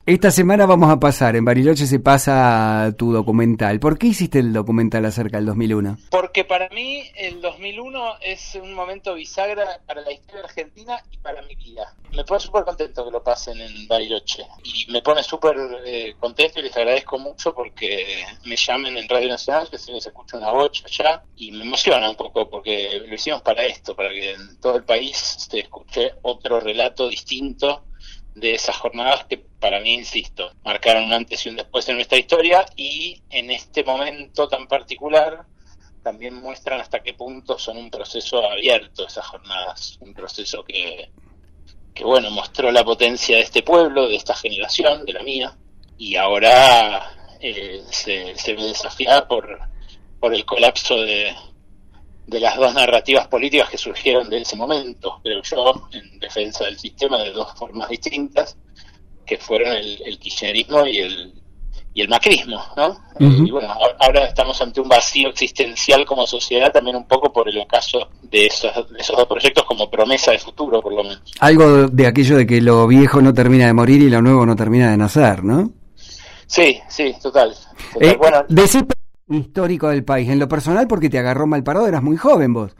Esta semana vamos a pasar, en Bariloche se pasa tu documental. ¿Por qué hiciste el documental acerca del 2001? Porque para mí el 2001 es un momento bisagra para la historia argentina y para mi vida. Me pone súper contento que lo pasen en Bariloche. Y me pone súper contento y les agradezco mucho porque me llamen en Radio Nacional, que se les escucha una bocha allá. Y me emociona un poco porque lo hicimos para esto, para que en todo el país se escuche otro relato distinto de esas jornadas que para mí, insisto, marcaron un antes y un después en nuestra historia, y en este momento tan particular también muestran hasta qué punto son un proceso abierto esas jornadas, un proceso que bueno, mostró la potencia de este pueblo, de esta generación, de la mía, y ahora se ve desafiada por el colapso de las dos narrativas políticas que surgieron de ese momento, creo yo, en defensa del sistema de dos formas distintas, que fueron el kirchnerismo y el macrismo, ¿no? Uh-huh. Y bueno, ahora estamos ante un vacío existencial como sociedad, también un poco por el ocaso de esos dos proyectos como promesa de futuro, por lo menos. Algo de aquello de que lo viejo no termina de morir y lo nuevo no termina de nacer, ¿no? Sí, total. Bueno, decís histórico del país, en lo personal porque te agarró mal parado, eras muy joven vos.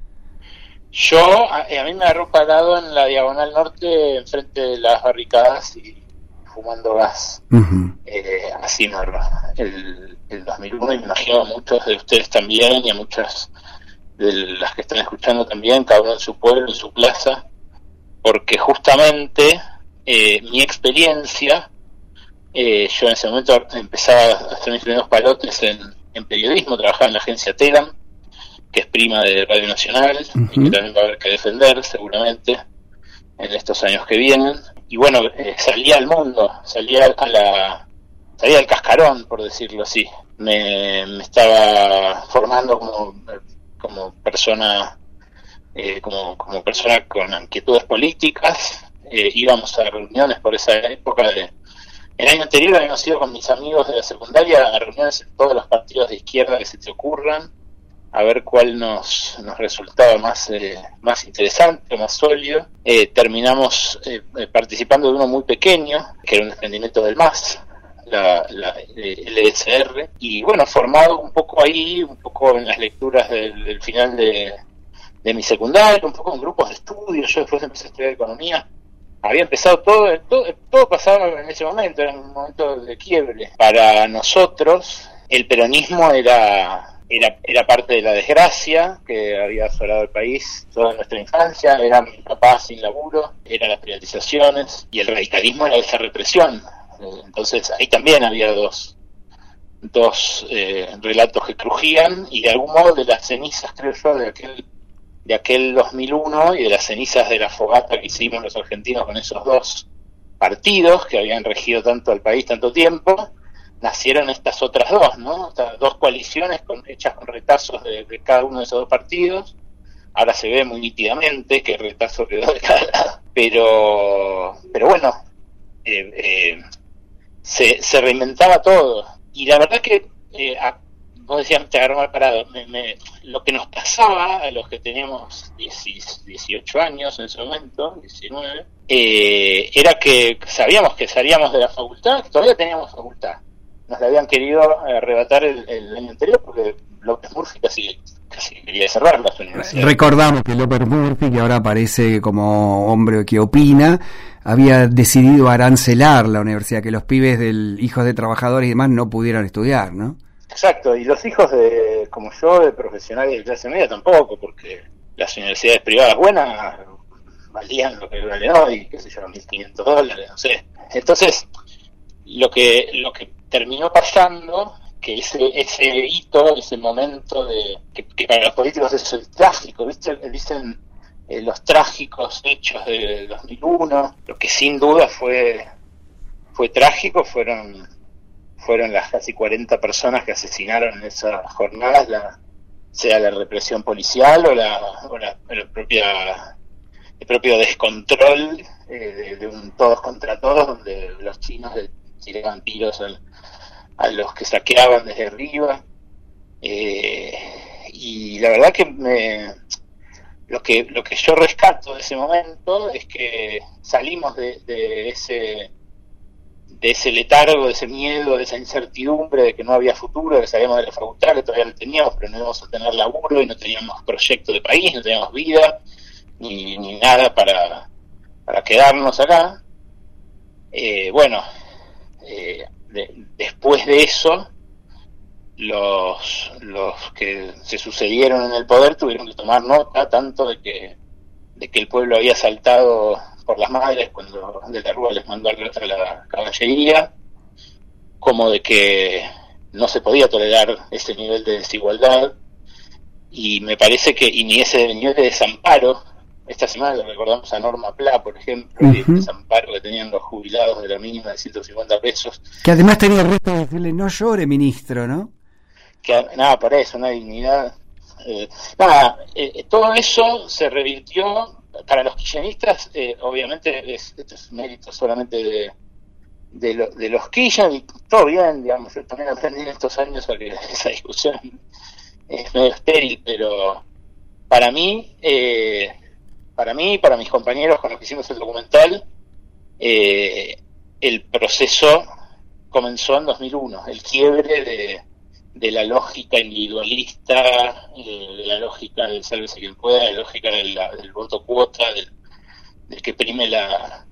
A mí me agarró parado en la Diagonal Norte, enfrente de las barricadas y fumando gas. Uh-huh. Así me agarró el 2001, y me imagino a muchos de ustedes también, y a muchas de las que están escuchando también, cada uno en su pueblo, en su plaza, porque justamente mi experiencia, yo en ese momento empezaba a hacer mis primeros palotes en periodismo, trabajaba en la agencia Telam, que es prima de Radio Nacional, uh-huh, y que también va a haber que defender seguramente en estos años que vienen. Y bueno, salía al mundo, salía al cascarón, por decirlo así. Me estaba formando como persona, como persona con inquietudes políticas. Íbamos a reuniones por esa época el año anterior habíamos ido con mis amigos de la secundaria a reuniones en todos los partidos de izquierda que se te ocurran, a ver cuál nos resultaba más interesante, más sólido. Terminamos participando de uno muy pequeño, que era un emprendimiento del MAS, la LSR, y bueno, formado un poco ahí, un poco en las lecturas del final de mi secundaria, un poco en grupos de estudio. Yo después empecé a estudiar economía. Había empezado todo pasaba en ese momento, era un momento de quiebre. Para nosotros, el peronismo era parte de la desgracia que había asolado el país toda nuestra infancia, era mi papá sin laburo, eran las privatizaciones, y el radicalismo era esa represión. Entonces ahí también había dos relatos que crujían, y de algún modo de las cenizas, creo yo, de aquel 2001, y de las cenizas de la fogata que hicimos los argentinos con esos dos partidos que habían regido tanto al país tanto tiempo, nacieron estas otras dos, ¿no? Estas dos coaliciones hechas con retazos de cada uno de esos dos partidos. Ahora se ve muy nítidamente qué retazo quedó de cada lado. Pero bueno, se reinventaba todo. Y la verdad que, vos decías, te agarró mal parado. Lo que nos pasaba a los que teníamos 18 años en ese momento, 19, era que sabíamos que salíamos de la facultad, que todavía teníamos facultad. Nos la habían querido arrebatar el año anterior porque López Murphy casi quería cerrar las universidades. Recordamos que López Murphy, que ahora aparece como hombre que opina, había decidido arancelar la universidad, que los pibes hijos de trabajadores y demás no pudieran estudiar, ¿no? Exacto, y los hijos como yo, de profesionales de clase media, tampoco, porque las universidades privadas buenas valían lo que valen hoy, qué sé yo, $1.500, no sé. Entonces, lo que terminó pasando, que ese hito, ese momento que para los políticos es el trágico, ¿viste? Dicen los trágicos hechos del 2001, lo que sin duda fue trágico fueron las casi 40 personas que asesinaron en esas jornadas, sea la represión policial o el propio descontrol de un todos contra todos, donde los chinos tiraban tiros a los que saqueaban desde arriba. Y la verdad que lo que yo rescato de ese momento es que salimos de de ese letargo, de ese miedo, de esa incertidumbre de que no había futuro, que salíamos de la facultad, que todavía lo teníamos, pero no íbamos a tener laburo y no teníamos proyecto de país, no teníamos vida, ni nada para quedarnos acá. Después de eso, los que se sucedieron en el poder tuvieron que tomar nota tanto de que el pueblo había saltado por las madres cuando De la Rúa les mandó a la caballería, como de que no se podía tolerar ese nivel de desigualdad, y me parece que ni ese nivel de desamparo. Esta semana le recordamos a Norma Pla, por ejemplo, y el desamparo que tenían los jubilados de la mínima de 150 pesos. Que además tenía el resto de decirle, no llore, ministro, ¿no? Nada, para eso, una dignidad. Todo eso se revirtió para los kirchneristas. Obviamente esto es mérito solamente de los Kirchner, y todo bien, digamos. Yo también aprendí en estos años a que esa discusión es medio estéril, pero para mí y para mis compañeros con los que hicimos el documental, el proceso comenzó en 2001, el quiebre de la lógica individualista, de la lógica del sálvese quien pueda, de la lógica del voto cuota, del que prime la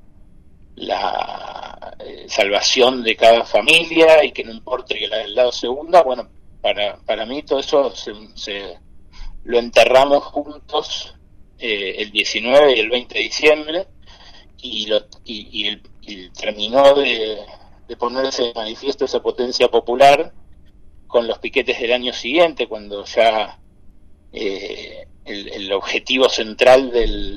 salvación de cada familia y que no importe que la del lado se hunda. Bueno, para mí todo eso se lo enterramos juntos el 19 y el 20 de diciembre, y terminó de ponerse de manifiesto esa potencia popular con los piquetes del año siguiente, cuando ya el objetivo central del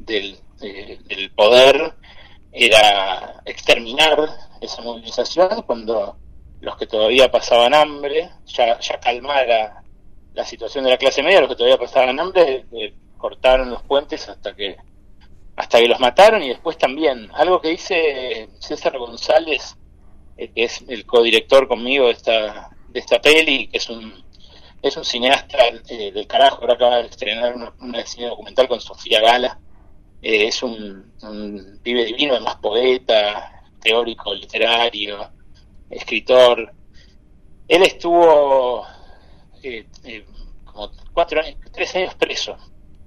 poder era exterminar esa movilización, cuando los que todavía pasaban hambre, ya calmara la situación de la clase media, los que todavía pasaban hambre, cortaron los puentes hasta que los mataron. Y después también, algo que dice César González, que es el codirector conmigo de esta peli, que es un cineasta del carajo, ahora acaba de estrenar una cine documental con Sofía Gala. Es un pibe divino, además poeta, teórico, literario, escritor. Él estuvo como 3 años preso,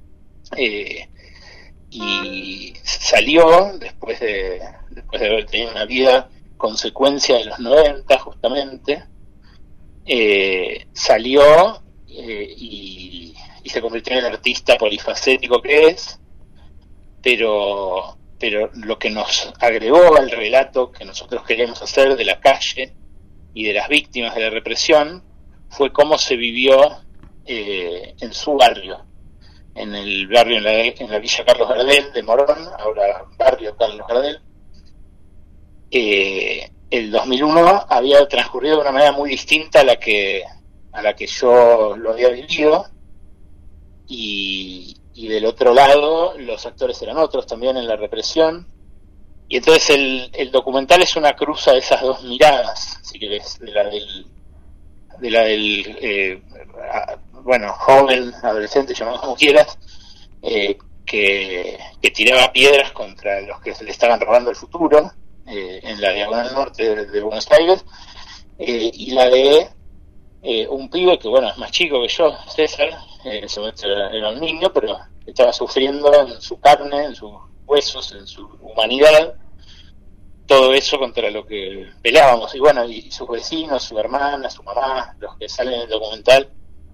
y salió después de haber tenido una vida consecuencia de los 90 justamente. Salió y se convirtió en el artista polifacético que es, pero lo que nos agregó al relato que nosotros queríamos hacer de la calle y de las víctimas de la represión fue cómo se vivió en su barrio, en el barrio, en la Villa Carlos Gardel de Morón, ahora barrio Carlos Gardel. El 2001 había transcurrido de una manera muy distinta a la que yo lo había vivido, y del otro lado los actores eran otros también en la represión, y entonces el documental es una cruza de esas dos miradas, si querés, de la del joven, adolescente, llamado como quieras, que tiraba piedras contra los que se le estaban robando el futuro, en la diagonal norte de Buenos Aires, y la de un pibe que, es más chico que yo, César, en ese momento era un niño, pero estaba sufriendo en su carne, en sus huesos, en su humanidad, todo eso contra lo que peleábamos. Y sus vecinos, su hermana, su mamá, los que salen en el documental,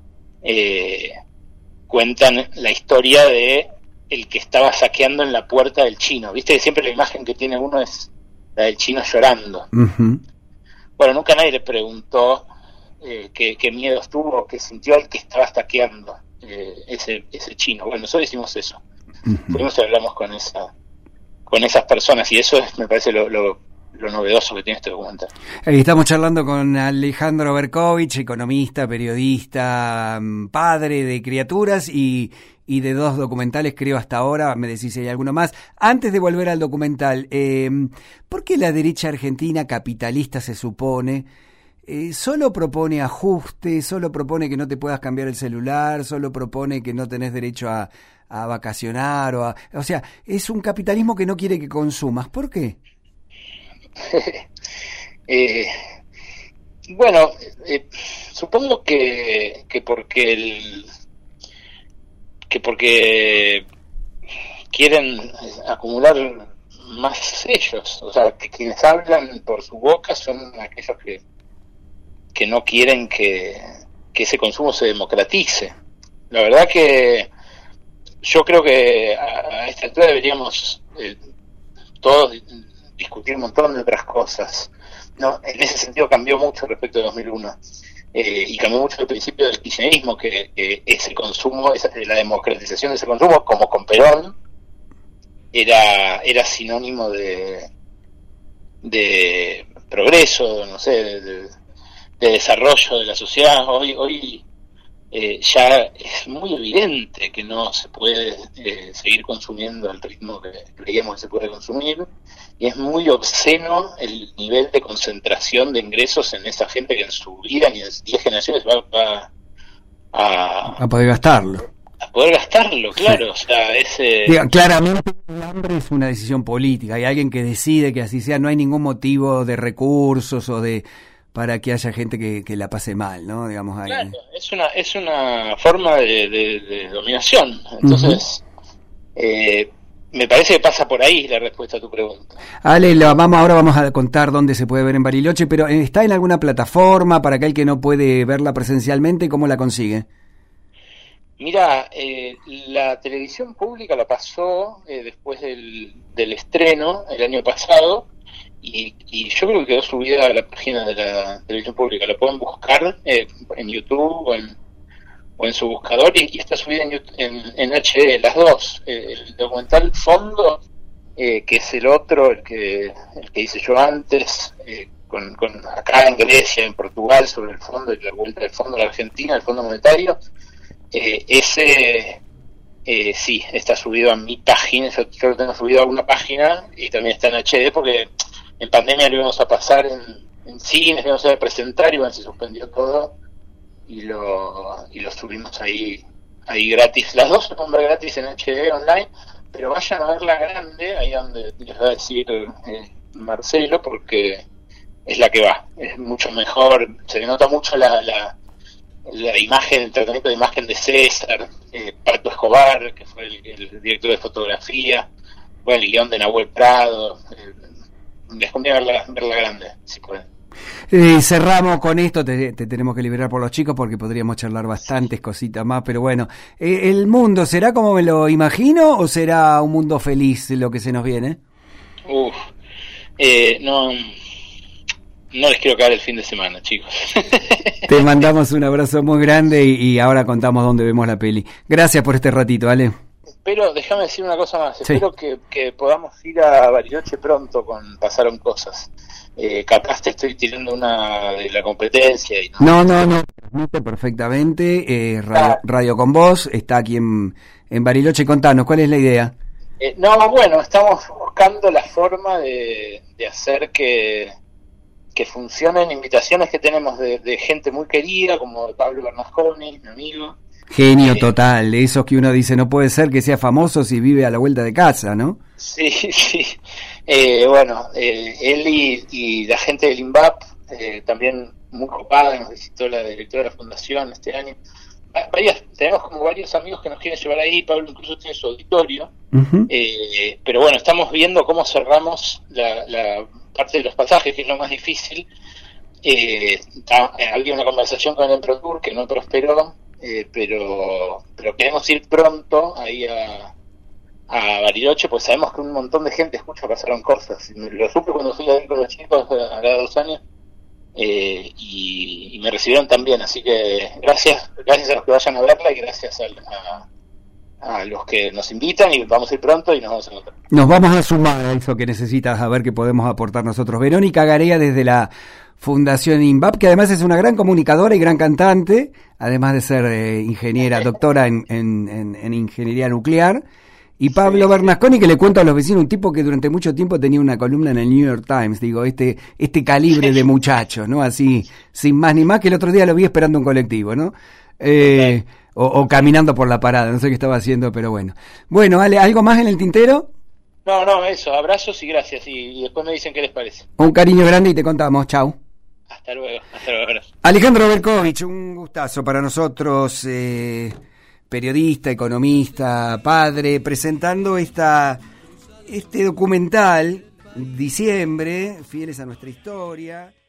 cuentan la historia de el que estaba saqueando en la puerta del chino. Viste que siempre la imagen que tiene uno es la del chino llorando. Uh-huh. Nunca nadie le preguntó qué miedos tuvo, qué sintió el que estaba saqueando ese chino. Nosotros hicimos eso. Uh-huh. Fuimos y hablamos con esas personas, y eso me parece lo novedoso que tiene este documental. Estamos charlando con Alejandro Berkovich, economista, periodista, padre de criaturas y de 2 documentales, creo, hasta ahora. Me decís si hay alguno más. Antes de volver al documental, ¿por qué la derecha argentina capitalista, se supone, solo propone ajustes, solo propone que no te puedas cambiar el celular, solo propone que no tenés derecho a vacacionar, o sea, es un capitalismo que no quiere que consumas? ¿Por qué? Bueno, supongo que porque quieren acumular más ellos, o sea, que quienes hablan por su boca son aquellos que no quieren que ese consumo se democratice. La verdad que yo creo que a esta altura deberíamos todos discutir un montón de otras cosas. No, en ese sentido cambió mucho respecto de 2001. Y cambió mucho el principio del kirchnerismo, que ese consumo, la democratización de ese consumo, como con Perón, era sinónimo de progreso, no sé, de desarrollo de la sociedad. Hoy ya es muy evidente que no se puede seguir consumiendo al ritmo que creíamos que se puede consumir, y es muy obsceno el nivel de concentración de ingresos en esa gente que en su vida ni en 10 generaciones va a poder gastarlo. A poder gastarlo, claro. Sí. O sea, Digo, claramente el hambre es una decisión política. Hay alguien que decide que así sea. No hay ningún motivo de recursos o para que haya gente que la pase mal, ¿no? Digamos, claro, es una forma de dominación. Entonces, me parece que pasa por ahí la respuesta a tu pregunta. Ale, ahora vamos a contar dónde se puede ver en Bariloche, pero ¿está en alguna plataforma para aquel que no puede verla presencialmente? ¿Cómo la consigue? Mira, la televisión pública la pasó después del estreno el año pasado, y yo creo que quedó subida a la página de la televisión pública. La pueden buscar en YouTube o en su buscador, y está subida en HD, las dos. El documental Fondo, que es el otro, el que hice yo antes, con acá en Grecia, en Portugal, sobre el fondo y la vuelta del fondo a la Argentina, el Fondo Monetario. Ese sí, está subido a mi página. Yo lo tengo subido a una página, y también está en HD, porque en pandemia lo íbamos a pasar en cines, lo íbamos a presentar, y bueno, se suspendió todo, y lo subimos ahí gratis. Las dos se pueden ver gratis en HD online, pero vayan a ver la grande, ahí donde les va a decir Marcelo, porque es la que va, es mucho mejor, se le nota mucho la imagen, el tratamiento de imagen de César, Pato Escobar, que fue el director de fotografía, bueno, el guión de Nahuel Prado. Les conviene verla grande, si pueden. Cerramos con esto, te tenemos que liberar por los chicos porque podríamos charlar bastantes cositas más, pero bueno, ¿el mundo será como me lo imagino o será un mundo feliz lo que se nos viene? No les quiero caer el fin de semana, chicos. Te mandamos un abrazo muy grande y ahora contamos dónde vemos la peli. Gracias por este ratito, Ale. Pero déjame decir una cosa más. Sí. Espero que podamos ir a Bariloche pronto con Pasaron Cosas. Capaz te estoy tirando una de la competencia. Y no. Transmite perfectamente. Radio con Vos está aquí en Bariloche. Contanos, ¿cuál es la idea? Bueno, estamos buscando la forma de hacer que funcionen invitaciones que tenemos de gente muy querida, como Pablo Bernasconi, mi amigo. Genio total, esos que uno dice no puede ser que sea famoso si vive a la vuelta de casa, ¿no? Sí. Él y la gente del INVAP, también muy copada, nos visitó la directora de la fundación este año. Tenemos como varios amigos que nos quieren llevar ahí. Pablo incluso tiene su auditorio. Uh-huh. Pero bueno, estamos viendo cómo cerramos la parte de los pasajes, que es lo más difícil. Había una conversación con el Emprotour que no prosperó, pero queremos ir pronto ahí a Bariloche, pues sabemos que un montón de gente escucha Pasaron Cosas. Lo supe cuando fui a ir con los chicos hace 2 años, y me recibieron también, así que gracias a los que vayan a verla, y gracias a los que nos invitan, y vamos a ir pronto y nos vamos a encontrar. Nos vamos a sumar a eso que necesitas, a ver qué podemos aportar nosotros. Verónica Garea, desde la Fundación INVAP, que además es una gran comunicadora y gran cantante, además de ser ingeniera, doctora en ingeniería nuclear. Y Pablo Bernasconi, que le cuento a los vecinos, un tipo que durante mucho tiempo tenía una columna en el New York Times, digo, este calibre de muchachos, ¿no? Así, sin más ni más, que el otro día lo vi esperando un colectivo, ¿no? O caminando por la parada, no sé qué estaba haciendo, pero bueno. Bueno, Ale, ¿algo más en el tintero? No, eso, abrazos y gracias, y después me dicen qué les parece. Un cariño grande y te contamos, chau. Hasta luego. Alejandro Berkovich, un gustazo para nosotros, periodista, economista, padre, presentando este documental, Diciembre, Fieles a nuestra historia.